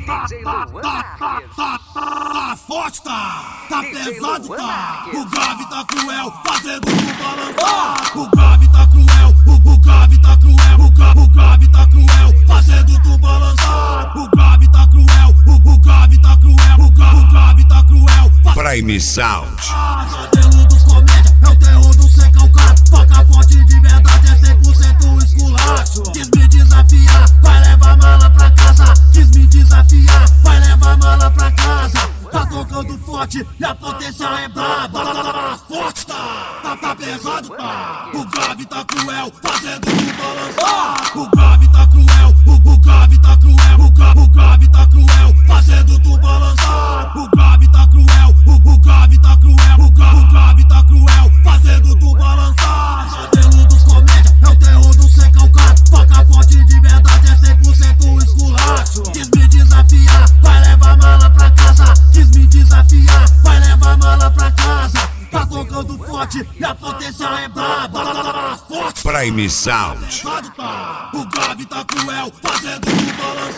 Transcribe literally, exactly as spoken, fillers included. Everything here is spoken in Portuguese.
Tá forte, tá, tá pesado, tá. O grave tá cruel, fazendo tu balançar. O grave tá cruel, o, o grave tá cruel, o, gra, o grave tá cruel, fazendo tu balançar. O grave tá cruel, o, o grave tá cruel, o, gra, o grave tá cruel. Prime Sound. Modelo dos comédia, é o terror do sem calcar. Faca forte de verdade, é cem por cento esculacho. Quis me desafiar, vai levar mala pra casa. Quis me desafiar, vai levar mala pra casa. Tá tocando forte e a potência é braba. Forte tá, tá, tá pesado tá. O grave tá cruel, fazendo tu balançar. O grave tá cruel, o, o grave tá cruel, o, gra, o grave tá cruel, fazendo tu balançar. O grave tá cruel, o, o grave tá cruel, o, gra, o grave tá cruel, fazendo tu balançar. Modelo dos comédia, é o terror do sem calcar. Faca forte de verdade, é cem por cento esculacho. Quis me desafiar, vai levar mala pra casa. Quis me desafiar, vai levar mala pra casa. Tá tocando forte e a potência é braba. Forte Prime Sound. tá. O grave tá cruel, fazendo tu balançar.